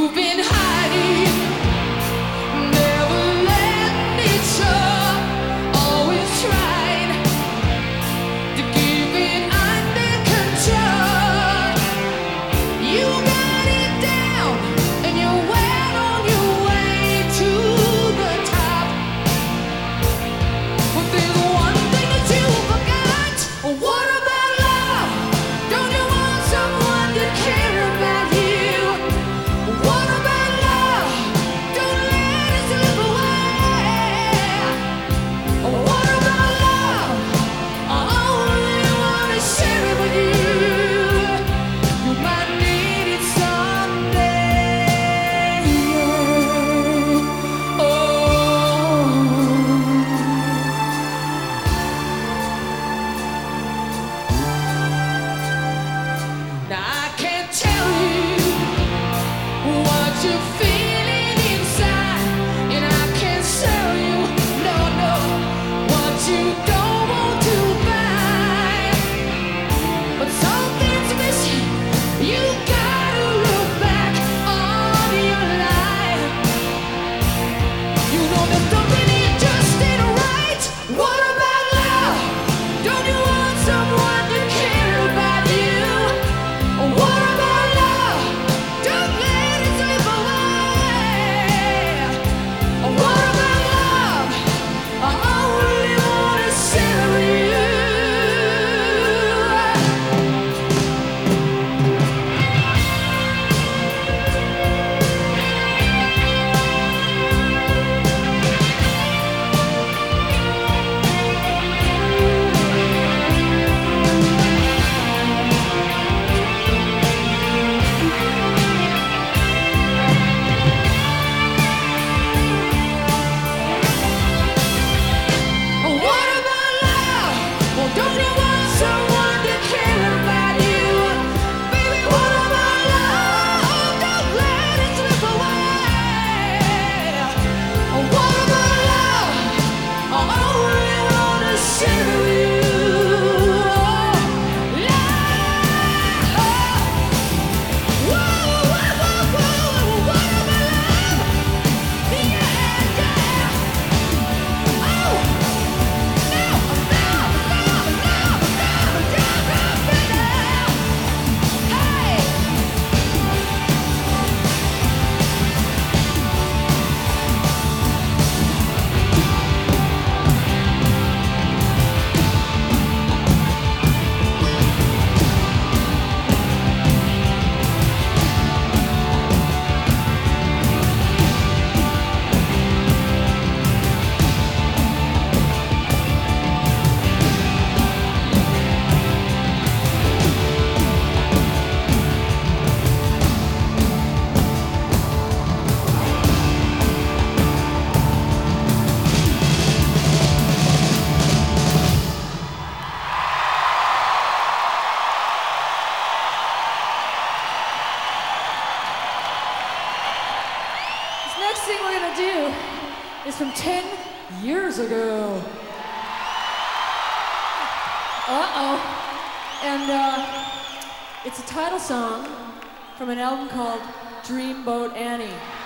You've been hiding, never letting it show. Always trying to keep it under control. You got it down, and you're well on your way to the top. But there's one thing that you forgot. What about love? Don't you want someone to care about you? What about love? Don't let it slip away. What about love? I only wanna share it with you. You might need it someday. Oh. Now I can't tell you what you're feeling inside, and I can't sell you, no, what you don't want to buy. But something's missing. You gotta look back on your life. You know that something here just ain't right. What about love? Don't you want someone to care about you? What about love? Don't let it slip away. What about love? I only wanna share with you. What about love? Well, don't you want someone to care about you? Baby, what about love? Don't let it slip away. What about love? I only wanna share with you. Love. Whoa, whoa, whoa, whoa. What about love? Yeah, yeah. Oh. This next thing we're gonna do is from 10 years ago. And it's a title song from an album called Dreamboat Annie.